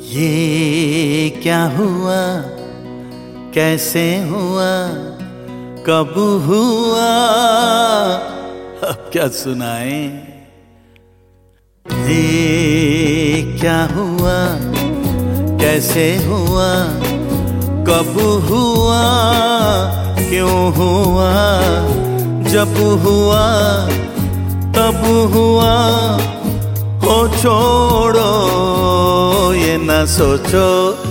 ये क्या हुआ, कैसे हुआ, कब हुआ, अब क्या सुनाएं। ये क्या हुआ, कैसे हुआ, कब हुआ, क्यों हुआ, जब हुआ तब हुआ, हो छोड़ो ये न सोचो।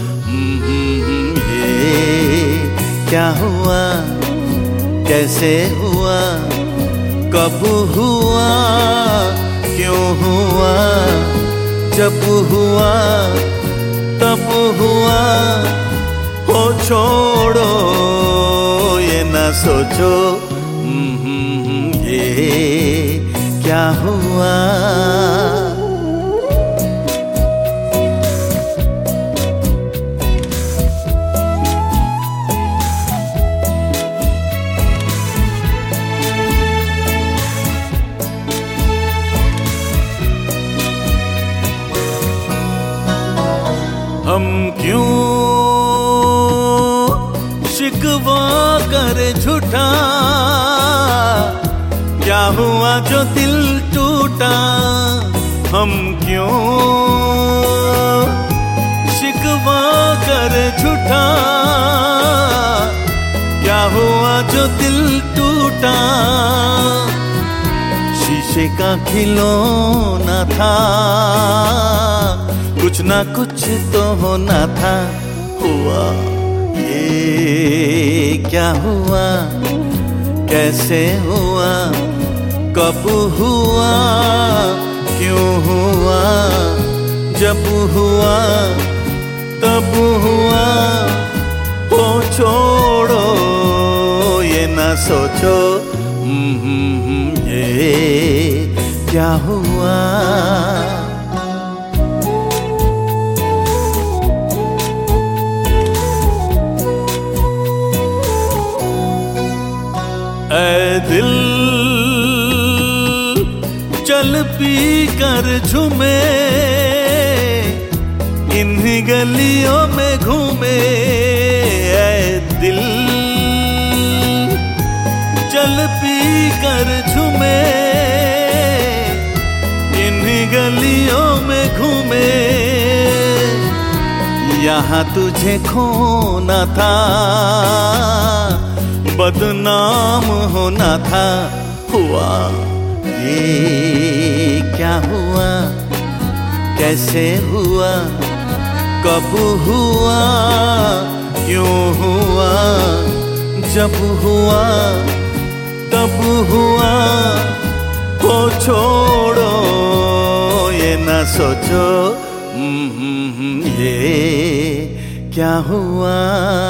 ये क्या हुआ, कैसे हुआ, कब हुआ, क्यों हुआ, जब हुआ तब हुआ, हो छोड़ो ये न सोचो। ये क्या हुआ। हम क्यों शिकवा कर झूठा, क्या हुआ जो दिल टूटा। हम क्यों शिकवा कर झूठा, क्या हुआ जो दिल टूटा। शीशे का खिलौना था, कुछ ना कुछ तो होना था। हुआ ये क्या हुआ, कैसे हुआ, कब हुआ, क्यों हुआ, जब हुआ तब हुआ, हो छोड़ो ये ना सोचो। ये क्या हुआ। ऐ दिल चल पी कर झूमे, इन्हीं गलियों में घूमे। ऐ दिल चल पी कर झूमे, इन्हीं गलियों में घूमे। यहाँ तुझे खोना था, बदनाम होना था। हुआ ये क्या हुआ, कैसे हुआ, कब हुआ, क्यों हुआ, जब हुआ तब हुआ, हो छोड़ो ये न सोचो। ये क्या हुआ।